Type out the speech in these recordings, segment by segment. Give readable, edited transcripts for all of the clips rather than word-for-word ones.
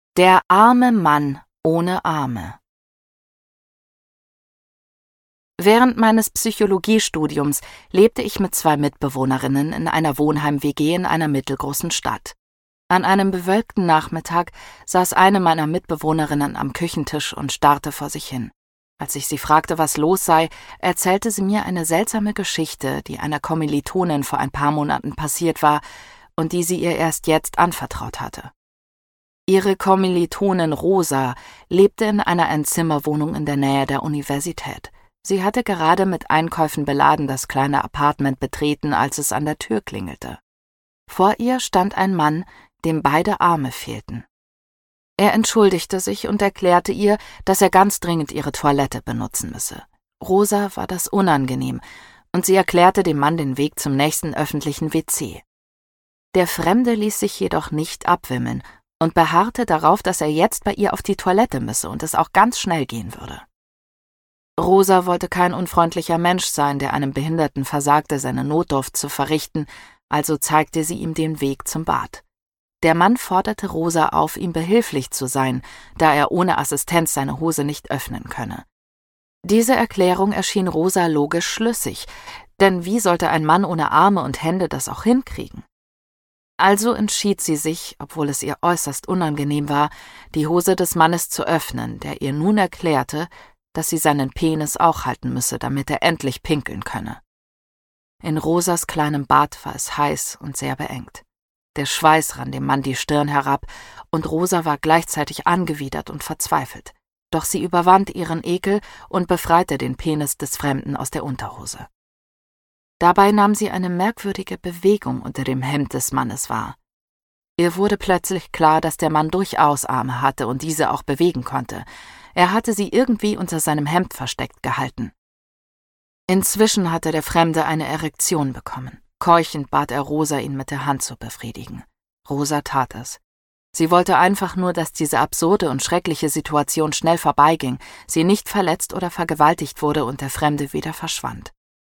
Der arme Mann ohne Arme. Während meines Psychologiestudiums lebte ich mit 2 Mitbewohnerinnen in einer Wohnheim-WG in einer mittelgroßen Stadt. An einem bewölkten Nachmittag saß eine meiner Mitbewohnerinnen am Küchentisch und starrte vor sich hin. Als ich sie fragte, was los sei, erzählte sie mir eine seltsame Geschichte, die einer Kommilitonin vor ein paar Monaten passiert war und die sie ihr erst jetzt anvertraut hatte. Ihre Kommilitonin Rosa lebte in einer Einzimmerwohnung in der Nähe der Universität. Sie hatte gerade mit Einkäufen beladen das kleine Apartment betreten, als es an der Tür klingelte. Vor ihr stand ein Mann, dem beide Arme fehlten. Er entschuldigte sich und erklärte ihr, dass er ganz dringend ihre Toilette benutzen müsse. Rosa war das unangenehm, und sie erklärte dem Mann den Weg zum nächsten öffentlichen WC. Der Fremde ließ sich jedoch nicht abwimmeln und beharrte darauf, dass er jetzt bei ihr auf die Toilette müsse und es auch ganz schnell gehen würde. Rosa wollte kein unfreundlicher Mensch sein, der einem Behinderten versagte, seine Notdurft zu verrichten, also zeigte sie ihm den Weg zum Bad. Der Mann forderte Rosa auf, ihm behilflich zu sein, da er ohne Assistenz seine Hose nicht öffnen könne. Diese Erklärung erschien Rosa logisch schlüssig, denn wie sollte ein Mann ohne Arme und Hände das auch hinkriegen? Also entschied sie sich, obwohl es ihr äußerst unangenehm war, die Hose des Mannes zu öffnen, der ihr nun erklärte, dass sie seinen Penis auch halten müsse, damit er endlich pinkeln könne. In Rosas kleinem Bad war es heiß und sehr beengt. Der Schweiß rann dem Mann die Stirn herab, und Rosa war gleichzeitig angewidert und verzweifelt. Doch sie überwand ihren Ekel und befreite den Penis des Fremden aus der Unterhose. Dabei nahm sie eine merkwürdige Bewegung unter dem Hemd des Mannes wahr. Ihr wurde plötzlich klar, dass der Mann durchaus Arme hatte und diese auch bewegen konnte. Er hatte sie irgendwie unter seinem Hemd versteckt gehalten. Inzwischen hatte der Fremde eine Erektion bekommen. Keuchend bat er Rosa, ihn mit der Hand zu befriedigen. Rosa tat es. Sie wollte einfach nur, dass diese absurde und schreckliche Situation schnell vorbeiging, sie nicht verletzt oder vergewaltigt wurde und der Fremde wieder verschwand.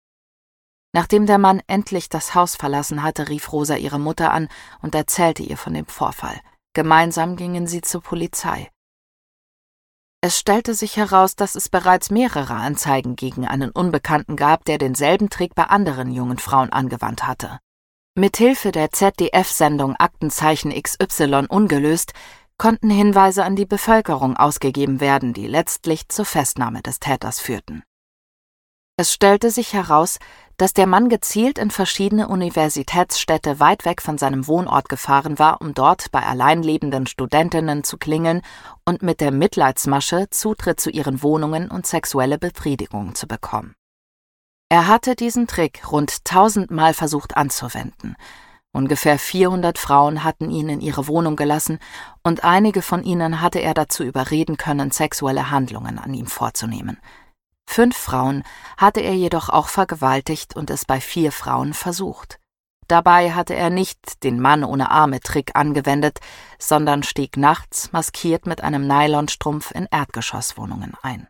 Nachdem der Mann endlich das Haus verlassen hatte, rief Rosa ihre Mutter an und erzählte ihr von dem Vorfall. Gemeinsam gingen sie zur Polizei. Es stellte sich heraus, dass es bereits mehrere Anzeigen gegen einen Unbekannten gab, der denselben Trick bei anderen jungen Frauen angewandt hatte. Mithilfe der ZDF-Sendung Aktenzeichen XY ungelöst konnten Hinweise an die Bevölkerung ausgegeben werden, die letztlich zur Festnahme des Täters führten. Es stellte sich heraus, dass der Mann gezielt in verschiedene Universitätsstädte weit weg von seinem Wohnort gefahren war, um dort bei allein lebenden Studentinnen zu klingeln und mit der Mitleidsmasche Zutritt zu ihren Wohnungen und sexuelle Befriedigung zu bekommen. Er hatte diesen Trick rund 1000-mal versucht anzuwenden. Ungefähr 400 Frauen hatten ihn in ihre Wohnung gelassen und einige von ihnen hatte er dazu überreden können, sexuelle Handlungen an ihm vorzunehmen. 5 Frauen hatte er jedoch auch vergewaltigt und es bei 4 Frauen versucht. Dabei hatte er nicht den Mann ohne Arme-Trick angewendet, sondern stieg nachts, maskiert mit einem Nylonstrumpf, in Erdgeschosswohnungen ein.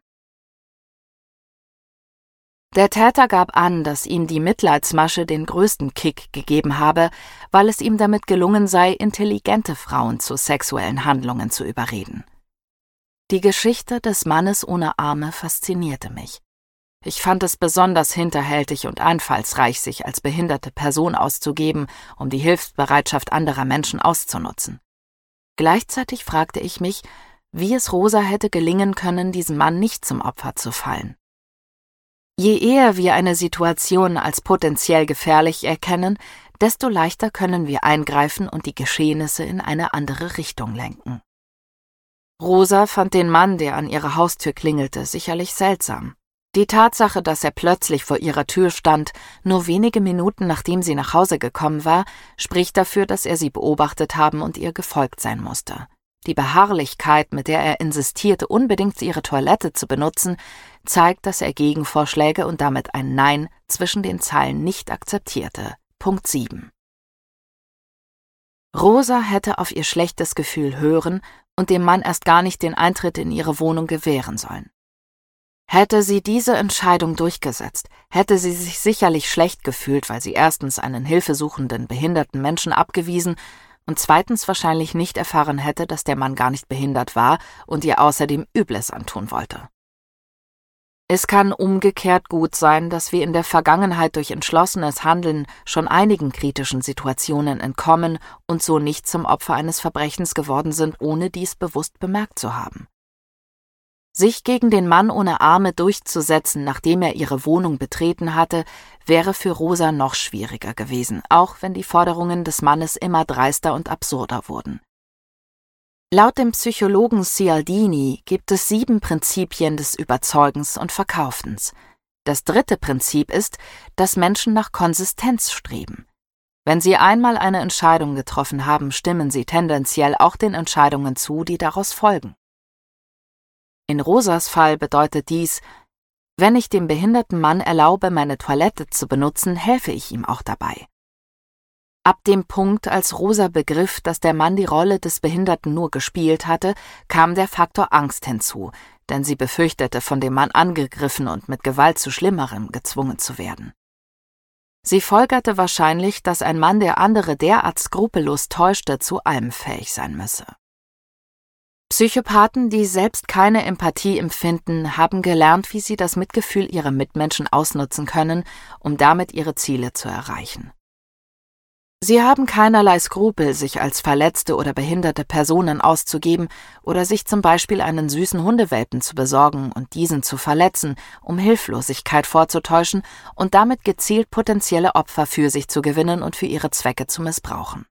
Der Täter gab an, dass ihm die Mitleidsmasche den größten Kick gegeben habe, weil es ihm damit gelungen sei, intelligente Frauen zu sexuellen Handlungen zu überreden. Die Geschichte des Mannes ohne Arme faszinierte mich. Ich fand es besonders hinterhältig und einfallsreich, sich als behinderte Person auszugeben, um die Hilfsbereitschaft anderer Menschen auszunutzen. Gleichzeitig fragte ich mich, wie es Rosa hätte gelingen können, diesem Mann nicht zum Opfer zu fallen. Je eher wir eine Situation als potenziell gefährlich erkennen, desto leichter können wir eingreifen und die Geschehnisse in eine andere Richtung lenken. Rosa fand den Mann, der an ihrer Haustür klingelte, sicherlich seltsam. Die Tatsache, dass er plötzlich vor ihrer Tür stand, nur wenige Minuten nachdem sie nach Hause gekommen war, spricht dafür, dass er sie beobachtet haben und ihr gefolgt sein musste. Die Beharrlichkeit, mit der er insistierte, unbedingt ihre Toilette zu benutzen, zeigt, dass er Gegenvorschläge und damit ein Nein zwischen den Zeilen nicht akzeptierte. Punkt 7. Rosa hätte auf ihr schlechtes Gefühl hören und dem Mann erst gar nicht den Eintritt in ihre Wohnung gewähren sollen. Hätte sie diese Entscheidung durchgesetzt, hätte sie sich sicherlich schlecht gefühlt, weil sie erstens einen hilfesuchenden, behinderten Menschen abgewiesen und zweitens wahrscheinlich nicht erfahren hätte, dass der Mann gar nicht behindert war und ihr außerdem Übles antun wollte. Es kann umgekehrt gut sein, dass wir in der Vergangenheit durch entschlossenes Handeln schon einigen kritischen Situationen entkommen und so nicht zum Opfer eines Verbrechens geworden sind, ohne dies bewusst bemerkt zu haben. Sich gegen den Mann ohne Arme durchzusetzen, nachdem er ihre Wohnung betreten hatte, wäre für Rosa noch schwieriger gewesen, auch wenn die Forderungen des Mannes immer dreister und absurder wurden. Laut dem Psychologen Cialdini gibt es 7 Prinzipien des Überzeugens und Verkaufens. Das 3. Prinzip ist, dass Menschen nach Konsistenz streben. Wenn sie einmal eine Entscheidung getroffen haben, stimmen sie tendenziell auch den Entscheidungen zu, die daraus folgen. In Rosas Fall bedeutet dies: Wenn ich dem behinderten Mann erlaube, meine Toilette zu benutzen, helfe ich ihm auch dabei. Ab dem Punkt, als Rosa begriff, dass der Mann die Rolle des Behinderten nur gespielt hatte, kam der Faktor Angst hinzu, denn sie befürchtete, von dem Mann angegriffen und mit Gewalt zu Schlimmerem gezwungen zu werden. Sie folgerte wahrscheinlich, dass ein Mann, der andere derart skrupellos täuschte, zu allem fähig sein müsse. Psychopathen, die selbst keine Empathie empfinden, haben gelernt, wie sie das Mitgefühl ihrer Mitmenschen ausnutzen können, um damit ihre Ziele zu erreichen. Sie haben keinerlei Skrupel, sich als verletzte oder behinderte Personen auszugeben oder sich zum Beispiel einen süßen Hundewelpen zu besorgen und diesen zu verletzen, um Hilflosigkeit vorzutäuschen und damit gezielt potenzielle Opfer für sich zu gewinnen und für ihre Zwecke zu missbrauchen.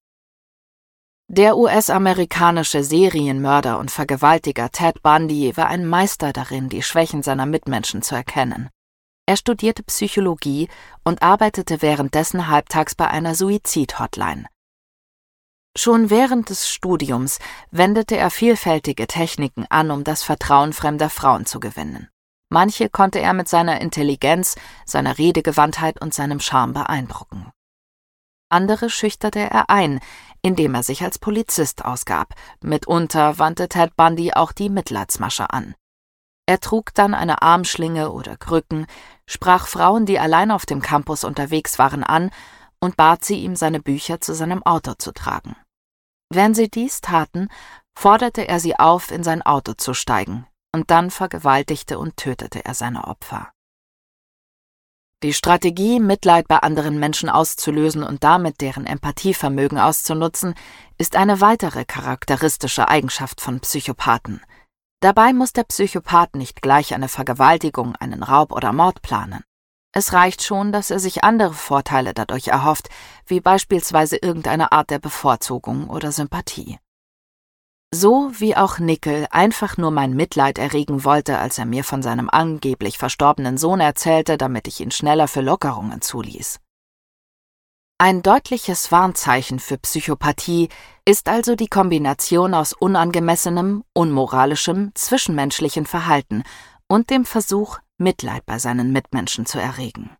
Der US-amerikanische Serienmörder und Vergewaltiger Ted Bundy war ein Meister darin, die Schwächen seiner Mitmenschen zu erkennen. Er studierte Psychologie und arbeitete währenddessen halbtags bei einer Suizid-Hotline. Schon während des Studiums wendete er vielfältige Techniken an, um das Vertrauen fremder Frauen zu gewinnen. Manche konnte er mit seiner Intelligenz, seiner Redegewandtheit und seinem Charme beeindrucken. Andere schüchterte er ein, indem er sich als Polizist ausgab. Mitunter wandte Ted Bundy auch die Mitleidsmasche an. Er trug dann eine Armschlinge oder Krücken, sprach Frauen, die allein auf dem Campus unterwegs waren, an und bat sie, ihm seine Bücher zu seinem Auto zu tragen. Wenn sie dies taten, forderte er sie auf, in sein Auto zu steigen, und dann vergewaltigte und tötete er seine Opfer. Die Strategie, Mitleid bei anderen Menschen auszulösen und damit deren Empathievermögen auszunutzen, ist eine weitere charakteristische Eigenschaft von Psychopathen. Dabei muss der Psychopath nicht gleich eine Vergewaltigung, einen Raub oder Mord planen. Es reicht schon, dass er sich andere Vorteile dadurch erhofft, wie beispielsweise irgendeine Art der Bevorzugung oder Sympathie. So wie auch Nickel einfach nur mein Mitleid erregen wollte, als er mir von seinem angeblich verstorbenen Sohn erzählte, damit ich ihn schneller für Lockerungen zuließ. Ein deutliches Warnzeichen für Psychopathie ist also die Kombination aus unangemessenem, unmoralischem, zwischenmenschlichen Verhalten und dem Versuch, Mitleid bei seinen Mitmenschen zu erregen.